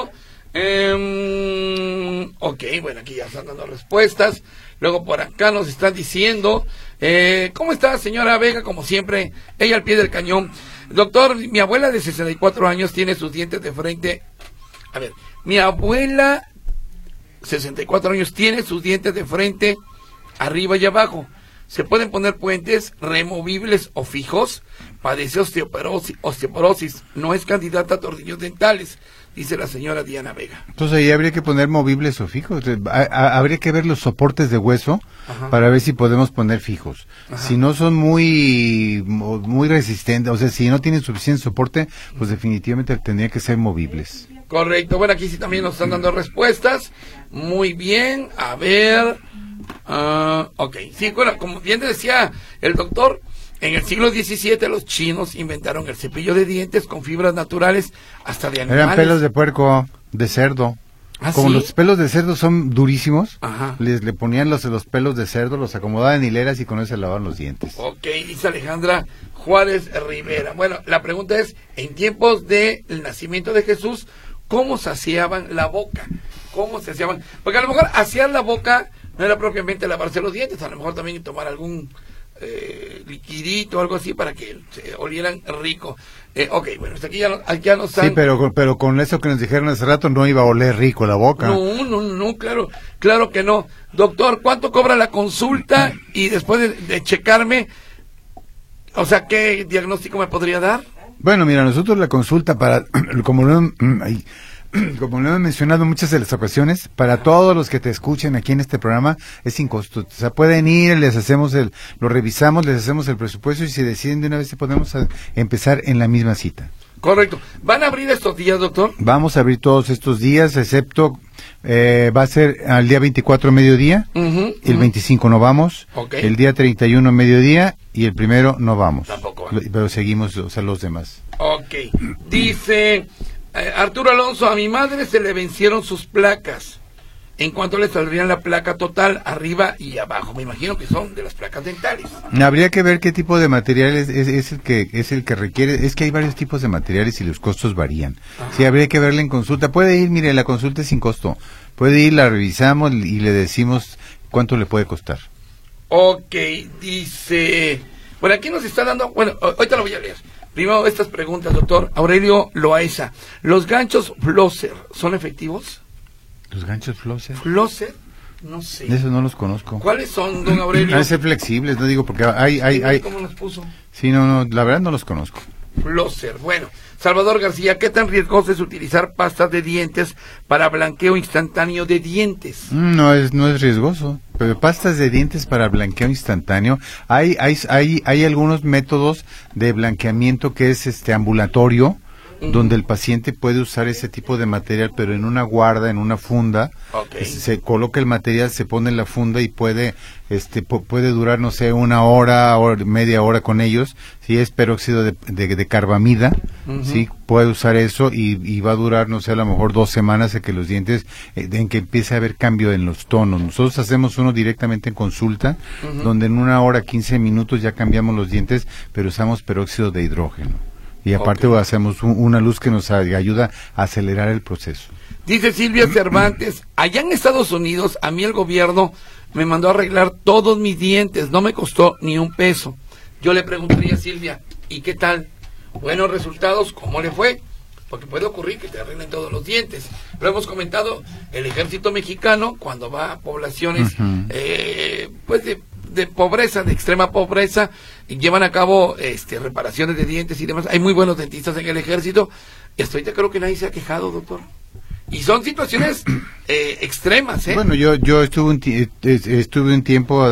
ok, bueno, aquí ya están dando respuestas. Luego por acá nos están diciendo, ¿cómo está señora Vega? Como siempre, ella al pie del cañón. Doctor, mi abuela de 64 años tiene sus dientes de frente. A ver, mi abuela 64 años tiene sus dientes de frente, arriba y abajo. ¿Se pueden poner puentes removibles o fijos? Padece osteoporosis. No es candidata a tornillos dentales, dice la señora Diana Vega. Entonces ahí habría que poner movibles o fijos. Habría que ver los soportes de hueso. Ajá. Para ver si podemos poner fijos. Ajá. Si no son muy resistentes, o sea, si no tienen suficiente soporte, pues definitivamente tendría que ser movibles. Correcto. Bueno, aquí sí también nos están dando respuestas. Muy bien. A ver. Ok. Sí, bueno, como bien decía el doctor, en el siglo XVII los chinos inventaron el cepillo de dientes con fibras naturales hasta de animales. Eran pelos de puerco, de cerdo. ¿Ah, como sí? Los pelos de cerdo son durísimos, ajá, le ponían los pelos de cerdo, los acomodaban en hileras y con eso se lavaban los dientes. Ok, dice Alejandra Juárez Rivera. Bueno, la pregunta es, en tiempos del nacimiento de Jesús, ¿cómo saciaban la boca? ¿Cómo se hacían? Porque a lo mejor hacer la boca no era propiamente lavarse los dientes, a lo mejor también tomar algún liquidito o algo así para que se olieran rico. Ok, bueno, hasta aquí ya no están... Sí, pero con eso que nos dijeron hace rato no iba a oler rico la boca. No, claro que no. Doctor, ¿cuánto cobra la consulta? Y después de checarme, o sea, ¿qué diagnóstico me podría dar? Bueno, mira, nosotros la consulta para, como lo hemos mencionado en muchas de las ocasiones, para todos los que te escuchen aquí en este programa, es sin costo. O sea, pueden ir, lo revisamos, les hacemos el presupuesto y si deciden de una vez podemos empezar en la misma cita. Correcto. ¿Van a abrir estos días, doctor? Vamos a abrir todos estos días, excepto va a ser al día 24 mediodía, el 25 no vamos, okay, el día 31 mediodía y el 1 no vamos. Tampoco. Pero seguimos, o sea, los demás. Ok. Dice Arturo Alonso, a mi madre se le vencieron sus placas. ¿En cuánto le saldrían la placa total, arriba y abajo? Me imagino que son de las placas dentales. Habría que ver qué tipo de material es el que requiere. Es que hay varios tipos de materiales y los costos varían. Ajá. Sí, habría que verla en consulta. Puede ir, mire, la consulta es sin costo. Puede ir, la revisamos y le decimos cuánto le puede costar. Ok, dice... Bueno, aquí nos está dando... Bueno, ahorita lo voy a leer. Primero estas preguntas, doctor. Aurelio Loaiza. ¿Los ganchos Flosser son efectivos? ¿Los ganchos Flosser? ¿Flosser? No sé. Esos no los conozco. ¿Cuáles son, don Aurelio? Deben ser flexibles, no digo porque hay... ¿Cómo los puso? Sí, no, la verdad no los conozco. Flosser. Bueno, Salvador García, ¿qué tan riesgoso es utilizar pastas de dientes para blanqueo instantáneo de dientes? No es riesgoso. Pero pastas de dientes para blanqueo instantáneo, hay algunos métodos de blanqueamiento que es ambulatorio, donde el paciente puede usar ese tipo de material, pero en una guarda, en una funda. Se coloca el material, se pone en la funda y puede durar, no sé, una hora o media hora con ellos. Si es peróxido de carbamida, sí, puede usar eso y va a durar, no sé, a lo mejor 2 semanas en que los dientes, en que empiece a haber cambio en los tonos. Nosotros hacemos uno directamente en consulta, donde en 1 hora, 15 minutos ya cambiamos los dientes, pero usamos peróxido de hidrógeno. Y aparte hacemos una luz que nos ayuda a acelerar el proceso. Dice Silvia Cervantes, allá en Estados Unidos, a mí el gobierno me mandó a arreglar todos mis dientes, no me costó ni un peso. Yo le preguntaría a Silvia, ¿y qué tal? Buenos resultados, ¿cómo le fue? Porque puede ocurrir que te arreglen todos los dientes. Lo hemos comentado, el ejército mexicano, cuando va a poblaciones pues de pobreza, de extrema pobreza, y llevan a cabo reparaciones de dientes y demás. Hay muy buenos dentistas en el ejército, y hasta ahorita creo que nadie se ha quejado, doctor. Y son situaciones extremas, ¿eh? Bueno, yo estuve un tiempo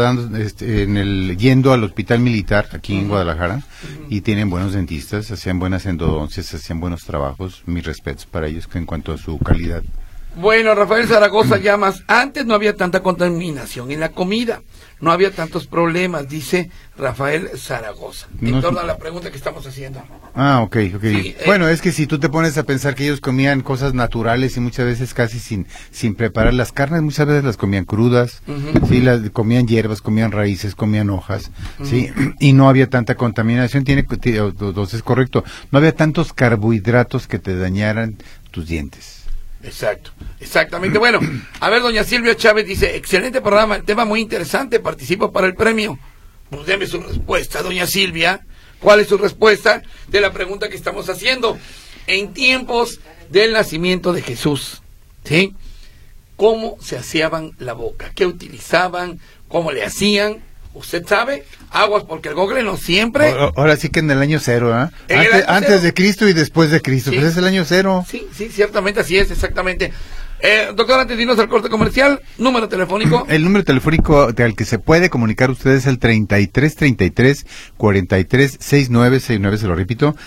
yendo al hospital militar aquí en Guadalajara, y tienen buenos dentistas, hacían buenas endodoncias, hacían buenos trabajos. Mis respetos para ellos en cuanto a su calidad. Bueno, Rafael Zaragoza llamas, antes no había tanta contaminación en la comida, no había tantos problemas, dice Rafael Zaragoza, en torno a la pregunta que estamos haciendo. Ok. Sí, bueno, es que si tú te pones a pensar que ellos comían cosas naturales y muchas veces casi sin preparar las carnes, muchas veces las comían crudas, sí, comían hierbas, comían raíces, comían hojas, sí, y no había tanta contaminación, entonces correcto, no había tantos carbohidratos que te dañaran tus dientes. Exacto, exactamente. Bueno, a ver, doña Silvia Chávez dice, excelente programa, el tema muy interesante, participo para el premio. Pues deme su respuesta, doña Silvia. ¿Cuál es su respuesta de la pregunta que estamos haciendo? En tiempos del nacimiento de Jesús, ¿sí? ¿Cómo se aseaban la boca? ¿Qué utilizaban? ¿Cómo le hacían? ¿Usted sabe? Aguas, porque el Google no siempre... Ahora sí que en el año cero, ¿eh? Antes de Cristo y después de Cristo, sí. Pues es el año cero. Sí, ciertamente así es, exactamente. Doctor, antes de irnos al corte comercial, número telefónico. El número telefónico al que se puede comunicar usted es el 3333-436969, se lo repito,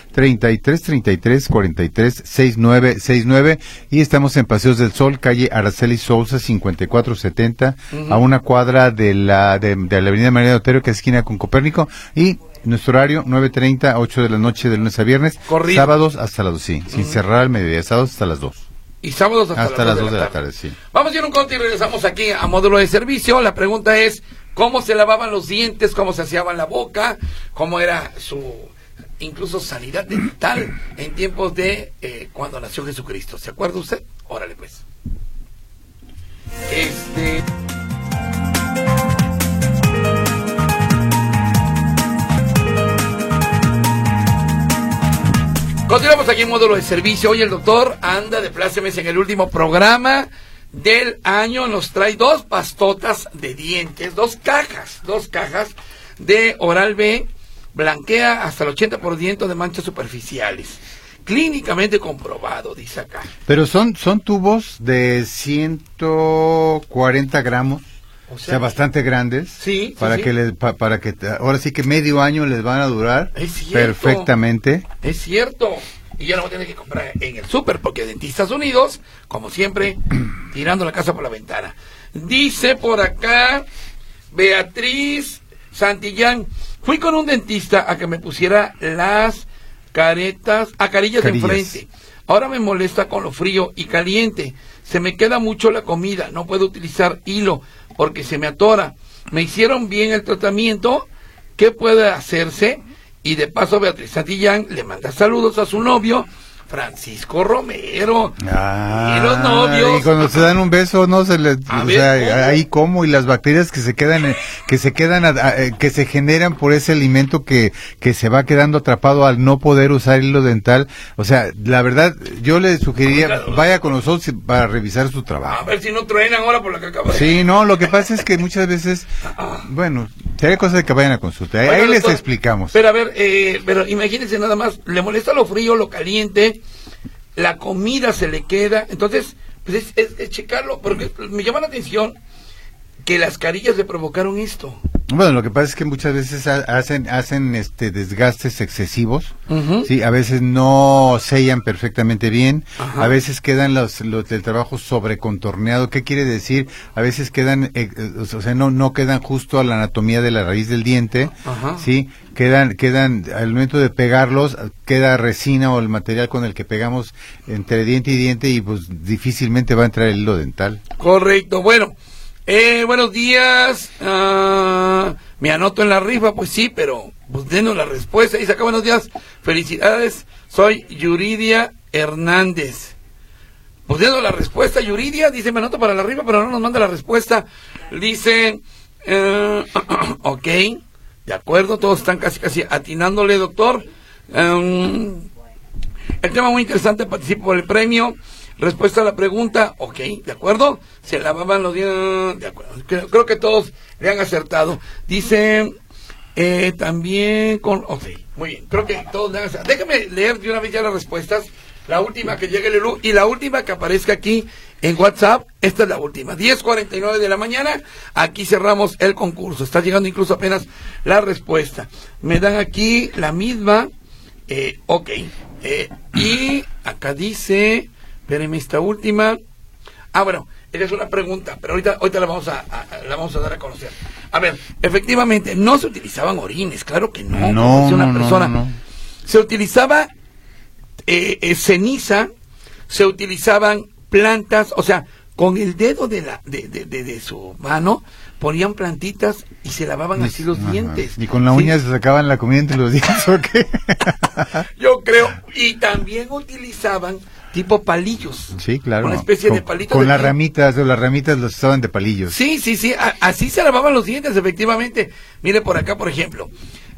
3333-436969, y estamos en Paseos del Sol, calle Araceli Sousa, 5470, a una cuadra de la avenida María de Otero, que es esquina con Copérnico, y nuestro horario, 9:30 a 8 de la noche, de lunes a viernes, corrido. Sábados hasta las 2, sí, sin cerrar al mediodía, sábados hasta las 2. Y sábados hasta las 2 de la tarde, sí. Vamos a ir a un corte y regresamos aquí a Módulo de Servicio. La pregunta es, ¿cómo se lavaban los dientes? ¿Cómo se aseaban la boca? ¿Cómo era su, incluso, sanidad dental en tiempos de cuando nació Jesucristo? ¿Se acuerda usted? Órale, pues. Continuamos aquí en Módulo de Servicio. Hoy el doctor anda de plácemes en el último programa del año. Nos trae 2 pastotas de dientes, 2 cajas de Oral-B. Blanquea hasta el 80% de manchas superficiales. Clínicamente comprobado, dice acá. Pero son tubos de 140 gramos. O sea, bastante grandes. Sí. Para que ahora sí que medio año les van a durar. Es cierto, perfectamente. Es cierto. Y ya no voy a tener que comprar en el súper, porque Dentistas Unidos, como siempre, tirando la casa por la ventana. Dice por acá Beatriz Santillán, fui con un dentista a que me pusiera las carillas de enfrente. Ahora me molesta con lo frío y caliente. Se me queda mucho la comida, no puedo utilizar hilo porque se me atora. Me hicieron bien el tratamiento, ¿qué puede hacerse? Y de paso Beatriz Santillán le manda saludos a su novio Francisco Romero. Y los novios. Y cuando se dan un beso, no se les, ahí como, y las bacterias que se generan por ese alimento que se va quedando atrapado al no poder usar hilo dental. O sea, la verdad, yo le sugeriría, vaya con nosotros para revisar su trabajo. A ver si no truenan ahora por la que acaba de... Sí, no, lo que pasa es que muchas veces, bueno, sería cosa de que vayan a consulta. Bueno, ahí les explicamos. Pero a ver, pero imagínense nada más, le molesta lo frío, lo caliente, la comida se le queda, entonces pues es checarlo, porque me llama la atención que las carillas le provocaron esto. Bueno, lo que pasa es que muchas veces hacen desgastes excesivos, sí, a veces no sellan perfectamente bien, a veces quedan los del trabajo sobrecontorneado. ¿Qué quiere decir? A veces quedan, o sea, no quedan justo a la anatomía de la raíz del diente, sí, quedan al momento de pegarlos, queda resina o el material con el que pegamos entre diente y diente y pues difícilmente va a entrar el hilo dental. Correcto, bueno. Buenos días, me anoto en la rifa, pues sí, pero pues denos la respuesta. Dice acá, buenos días, felicidades, soy Yuridia Hernández. Pues denos la respuesta, Yuridia, dice, me anoto para la rifa, pero no nos manda la respuesta. Dice, ok, de acuerdo, todos están casi atinándole, doctor. El tema muy interesante, participo por el premio. Respuesta a la pregunta, ok, ¿de acuerdo? Se lavaban los dientes, de acuerdo. Creo que todos le han acertado. Dice, también con, ok, muy bien, creo que todos le han acertado. Déjame leer de una vez ya las respuestas. La última que llegue Lelú y la última que aparezca aquí en WhatsApp. Esta es la última, 10:49 de la mañana. Aquí cerramos el concurso. Está llegando incluso apenas la respuesta. Me dan aquí la misma, ok. Y acá dice... Espérenme, esta última. Bueno, esa es una pregunta, pero ahorita la vamos a dar a conocer. A ver, efectivamente, no se utilizaban orines, claro que no. No. Se utilizaba ceniza, se utilizaban plantas, o sea, con el dedo de su mano ponían plantitas y se lavaban así los dientes. ¿Y con la uña se sacaban la comida entre los dientes o qué? Yo creo, y también utilizaban tipo palillos. Sí, claro. Una especie de palitos. Con las ramitas, o las ramitas los usaban de palillos. Sí, así se lavaban los dientes, efectivamente. Mire por acá, por ejemplo.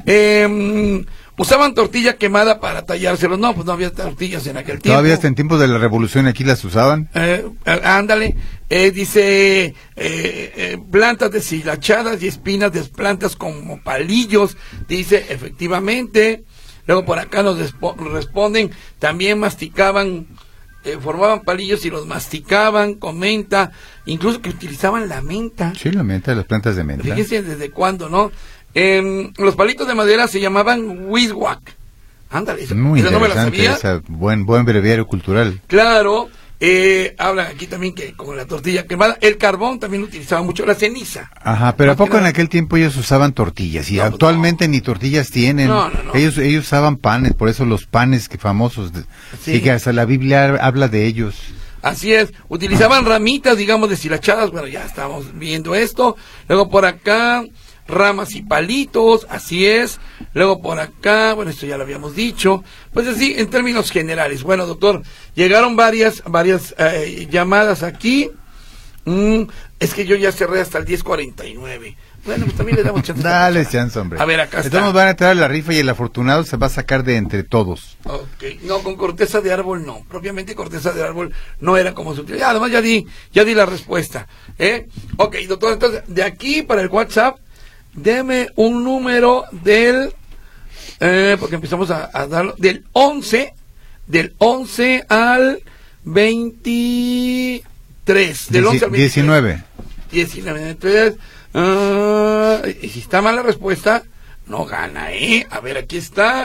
Usaban tortilla quemada para tallárselos. No, pues no había tortillas en aquel tiempo. Todavía hasta en tiempos de la revolución aquí las usaban. Ándale. Dice, plantas deshilachadas y espinas de plantas como palillos. Dice, efectivamente. Luego por acá nos responden, también masticaban, formaban palillos y los masticaban con menta, incluso que utilizaban la menta. Sí, la menta, las plantas de menta. Fíjense desde cuándo, ¿no? Los palitos de madera se llamaban wiswak. Ándale, esa no me la sabía. Buen breviario cultural. Claro. Hablan aquí también que con la tortilla quemada, el carbón también utilizaba mucho, la ceniza. Ajá, pero ¿a poco en aquel tiempo ellos usaban tortillas? Y actualmente ni tortillas tienen. No. Ellos usaban panes, por eso los panes que famosos, y que hasta la Biblia habla de ellos. Así es, utilizaban ramitas, digamos, deshilachadas, bueno, ya estamos viendo esto. Luego por acá, ramas y palitos, así es. Luego por acá, bueno, esto ya lo habíamos dicho. Pues así, en términos generales. Bueno, doctor, llegaron varias llamadas aquí. Es que yo ya cerré hasta el 10:49. Bueno, pues también le damos chance. Dale chance, hombre. A ver, acá está. Entonces van a entrar a la rifa y el afortunado se va a sacar de entre todos. Ok, no, con corteza de árbol no. Propiamente corteza de árbol no era como se utiliza. Además ya di la respuesta. Ok, doctor, entonces, de aquí para el WhatsApp, deme un número del, porque empezamos a darlo, del 11 al 23, del 11 al 23. 19. Y si está mal la respuesta, no gana, A ver, aquí está.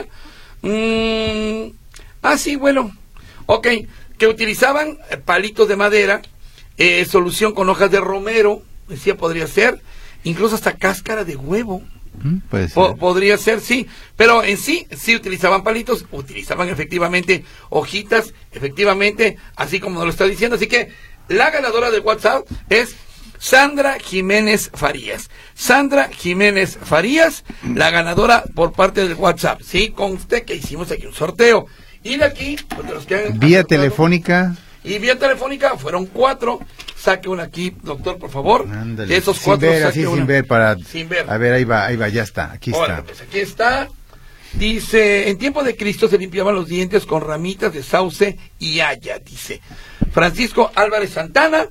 Sí, bueno. Ok, que utilizaban palitos de madera, solución con hojas de romero, decía, podría ser. Incluso hasta cáscara de huevo. Puede ser. Podría ser, sí. Pero en sí utilizaban palitos, utilizaban efectivamente hojitas, efectivamente, así como nos lo está diciendo. Así que la ganadora de WhatsApp es Sandra Jiménez Farías. Sandra Jiménez Farías, la ganadora por parte del WhatsApp. Sí, con usted que hicimos aquí un sorteo. Y de aquí, pues, de los que han vía telefónica. Y vía telefónica fueron 4. Saque una aquí, doctor, por favor. Ándale. De esos 4, sin ver. A ver, ahí va, ya está. Aquí está. Pues aquí está. Dice, en tiempo de Cristo se limpiaban los dientes con ramitas de sauce y haya, dice. Francisco Álvarez Santana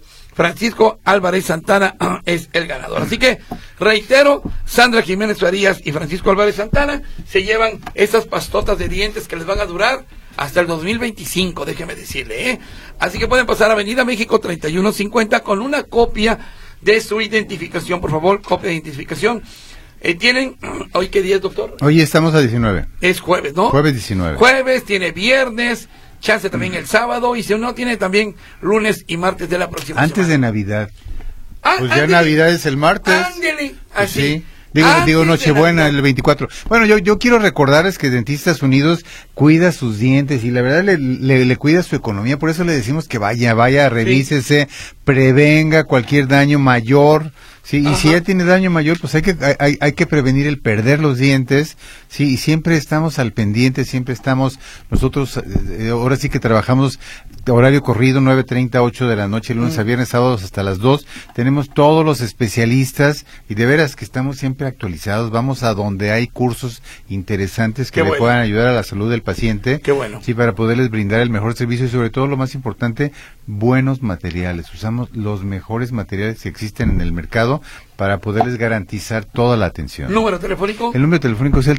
es el ganador. Así que, reitero, Sandra Jiménez Farías y Francisco Álvarez Santana se llevan esas pastotas de dientes que les van a durar hasta el 2025, déjeme decirle, Así que pueden pasar a Avenida México 3150 con una copia de su identificación, por favor, copia de identificación. ¿Tienen, hoy qué día es, doctor? Hoy estamos a 19. Es jueves, ¿no? Jueves 19. Jueves, tiene viernes, chance también el sábado, y si no, tiene también lunes y martes de la próxima semana. Antes de Navidad. Pues ya Navidad es el martes. Ándele, así. Sí. Digo Nochebuena, el 24. Bueno, yo quiero recordarles que Dentistas Unidos cuida sus dientes y la verdad le cuida su economía, por eso le decimos que vaya, revísese, prevenga cualquier daño mayor. Sí, y si ya tiene daño mayor, pues hay que prevenir el perder los dientes, sí, y siempre estamos al pendiente, siempre estamos, nosotros, ahora sí que trabajamos horario corrido, 9:30, 8 de la noche, lunes a viernes, sábados hasta las 2, tenemos todos los especialistas, y de veras que estamos siempre actualizados, vamos a donde hay cursos interesantes que le puedan ayudar a la salud del paciente, sí, para poderles brindar el mejor servicio, y sobre todo, lo más importante, buenos materiales, usamos los mejores materiales que existen en el mercado, para poderles garantizar toda la atención. ¿Número telefónico? El número telefónico es el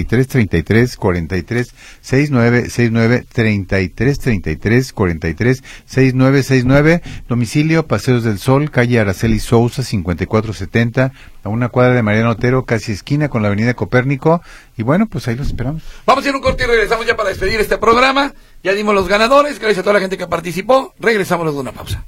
33-33-43-6969, 33-33-43-6969, domicilio Paseos del Sol, calle Araceli Sousa, 5470, a una cuadra de Mariano Otero, casi esquina con la avenida Copérnico, y bueno, pues ahí los esperamos. Vamos a ir un corte y regresamos ya para despedir este programa, ya dimos los ganadores, gracias a toda la gente que participó, regresamos de una pausa.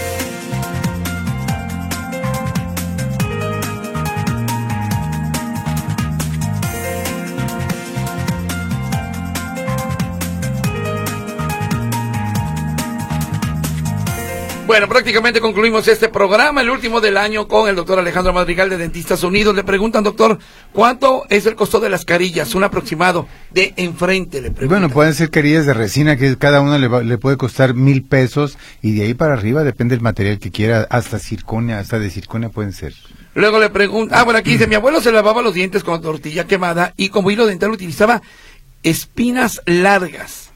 Bueno, prácticamente concluimos este programa, el último del año, con el doctor Alejandro Madrigal de Dentistas Unidos. Le preguntan, doctor, ¿cuánto es el costo de las carillas? Un aproximado de enfrente, le preguntan. Bueno, pueden ser carillas de resina, que cada una le puede costar 1,000 pesos, y de ahí para arriba depende del material que quiera, hasta de circonia pueden ser. Luego le preguntan, bueno, aquí dice, mi abuelo se lavaba los dientes con tortilla quemada, y como hilo dental utilizaba espinas largas.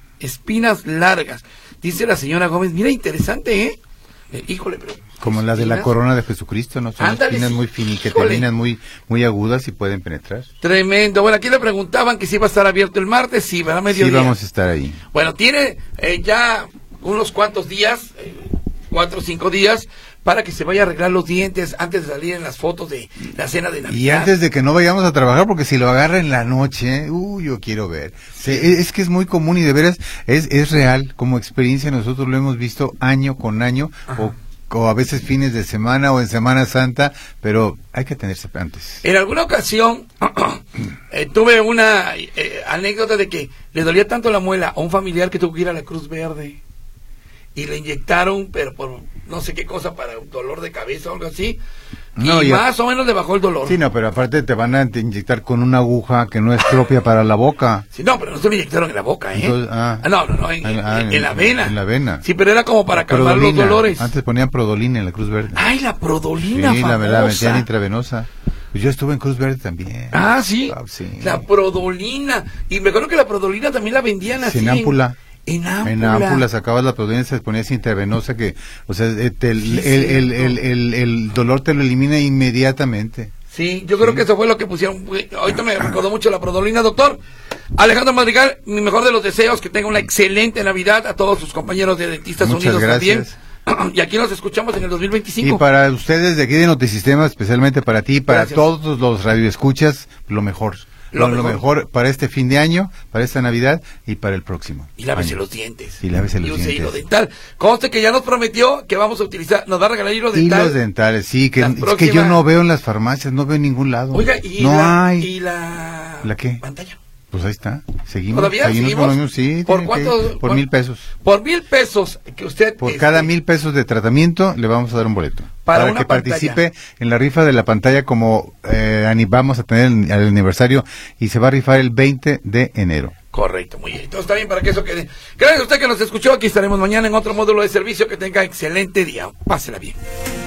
Dice la señora Gómez, mira, interesante, ¿eh? Híjole, pero como la de la corona de Jesucristo, ¿no? Son espinas muy finitas, que terminan muy agudas y pueden penetrar. Tremendo. Bueno, aquí le preguntaban que si iba a estar abierto el martes, sí, ¿verdad? Mediodía. Sí, vamos a estar ahí. Bueno, tiene ya unos cuantos días, 4 o 5 días, para que se vaya a arreglar los dientes antes de salir en las fotos de la cena de Navidad. Y antes de que no vayamos a trabajar, porque si lo agarra en la noche, yo quiero ver. Sí, es que es muy común y de veras es real, como experiencia nosotros lo hemos visto año con año, o a veces fines de semana o en Semana Santa, pero hay que atenerse antes. En alguna ocasión tuve una anécdota de que le dolía tanto la muela a un familiar que tuvo que ir a la Cruz Verde. Y le inyectaron, pero por no sé qué cosa, para un dolor de cabeza o algo así, y más o menos le bajó el dolor. Sí, no, pero aparte te van a inyectar con una aguja que no es propia para la boca. Sí, no, pero no se me inyectaron en la boca, ¿eh? Entonces, no, en la vena. En la vena. Sí, pero era como para calmar los dolores. Antes ponían Prodolina en la Cruz Verde. ¡Ay, la Prodolina, sí, famosa! La metían intravenosa. Pues yo estuve en Cruz Verde también. Ah, ¿sí? Sí. La Prodolina. Y me acuerdo que la Prodolina también la vendían así. Sin ámpula. En ámpula sacabas la Prodolina, se ponía intravenosa, que, o sea, el dolor te lo elimina inmediatamente. Sí, yo creo que eso fue lo que pusieron. Ahorita me recordó mucho la Prodolina, doctor. Alejandro Madrigal, mi mejor de los deseos, que tenga una excelente Navidad, a todos sus compañeros de Dentistas Unidos también. Y aquí nos escuchamos en el 2025. Y para ustedes de aquí de Notisistema, especialmente para ti, para todos los radioescuchas, lo mejor. Lo mejor para este fin de año, para esta Navidad y para el próximo. Y lávese los dientes. Y lávese los dientes. Hilo dental. Conste que ya nos prometió que vamos a utilizar, nos va a regalar hilo dental. Hilos dentales, sí, que yo no veo en las farmacias, no veo en ningún lado. Oiga, ¿La qué? Pantalla. Pues ahí está, seguimos. ¿Todavía seguimos? Sí. ¿Por cuánto? Por 1,000 pesos. Por 1,000 pesos que usted... Por cada 1,000 pesos de tratamiento le vamos a dar un boleto. Para que participe en la rifa de la pantalla, como vamos a tener el aniversario, y se va a rifar el 20 de enero. Correcto, muy bien. Entonces está bien para que eso quede. Gracias a usted que nos escuchó. Aquí estaremos mañana en otro módulo de servicio. Que tenga excelente día. Pásela bien.